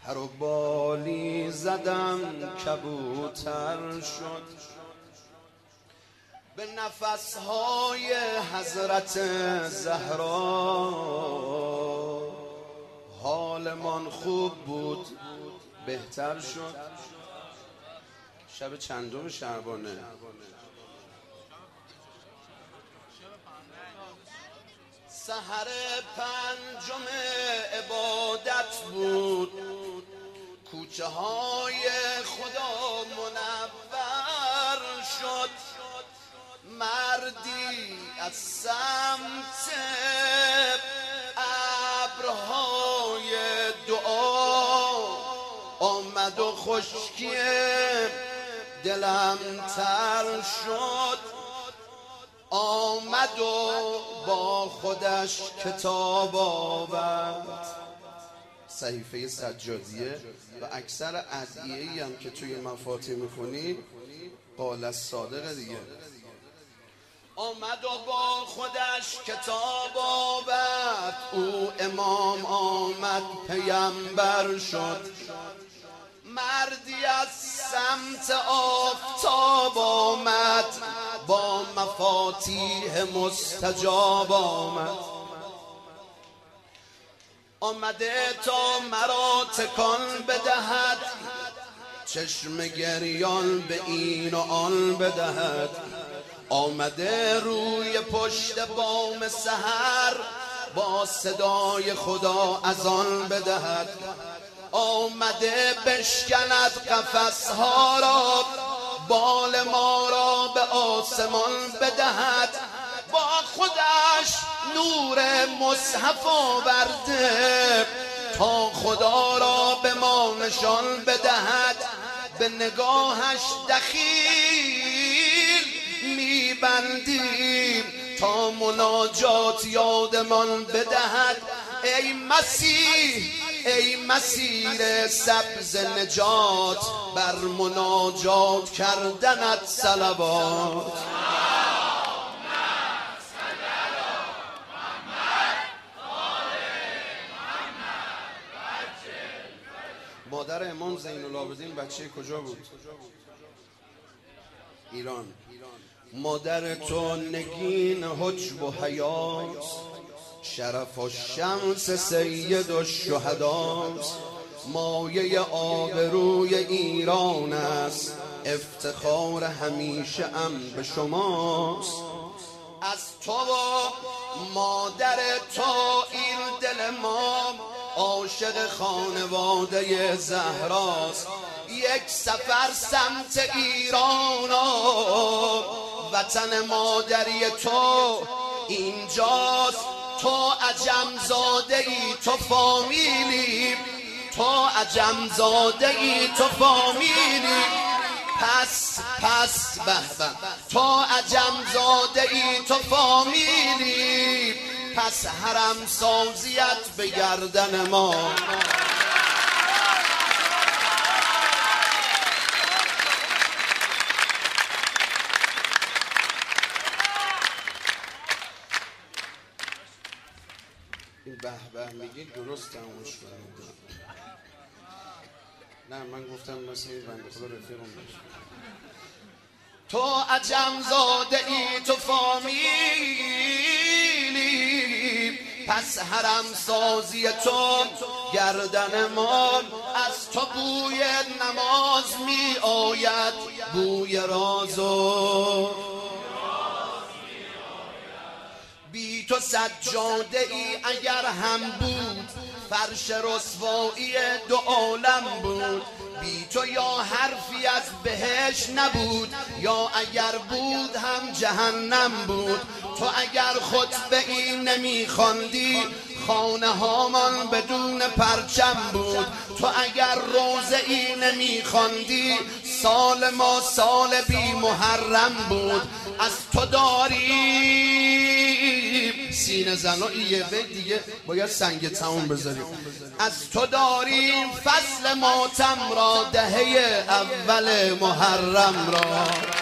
پر و بالی زدم کبوتر شد، به نفسهای حضرت زهرا حالمان خوب بود بهتر شد. شب چندم شعبانه؟ سحر پنجم عبادت بود، کوچه های خدا منور شد. مردی از سمت ابرهای دعا آمد و خشکی دلم تر شد. آمد و با خودش کتاب آورد، صحیفه سجادیه و اکثر ادعیه‌ای هم که توی مفاتیح میخونی قال الصادق دیگه. آمد و با خودش کتاب آورد، او امام آمد پیامبر شد. مردی از سمت آفتاب آمد، با مفاتیح مستجاب آمد. آمده تا مرا تکان بدهد، چشم گریان به این و آن بدهد. آمده روی پشت بام سحر، با صدای خدا اذان بدهد. آمده بشکند قفسها را، بال ما را به آسمان بدهد. با خودش نور مصحف آورده، تا خدا را به ما نشان بدهد. به نگاهش دخیل میبندیم، تا مناجات یادمان بدهد. ای مسیح، ای مسیر سبز نجات، بر مناجات کردنت صلوات. مادر امام زین العابدین بچه کجا بود؟ ایران. مادر تو نگین حجب و حیات، شرف و شمس سید و شهداست. مایه آبروی ایران است، افتخار همیشه ام به شماست. از تو و مادر تو این دل ما عاشق خانواده زهراست. یک سفر سمت ایران و وطن مادری تو اینجاست. تو عجم زاده ای تو فامیلی، تو عجم زاده ای تو فامیلی. پس به تو عجم زاده ای تو فامیلی، پس حرم سازیت به گردن ما. این به به میگی درست تمومش کنم. نه من گفتم مثل این بنده خدا رفیقم باشه. تو عجم زاده ای تو فامیلی، پس حرم سازی تو گردن ما. از تو بوی نماز می آید، بوی رازو. بی تو سجاده ای اگر هم بود، فرش رسوایی دو عالم بود. بی تو یا حرفی از بهش نبود، یا اگر بود هم جهنم بود. تو اگر خطبه ای نمی خواندی، خانه هامان بدون پرچم بود. تو اگر روزه ای نمی خواندی، سال ما سال بی محرم بود. از تو داریم سینه زناییه و دیگه باید سنگ تموم بذاریم. از تو داریم فصل ماتم را، دهه اول محرم را.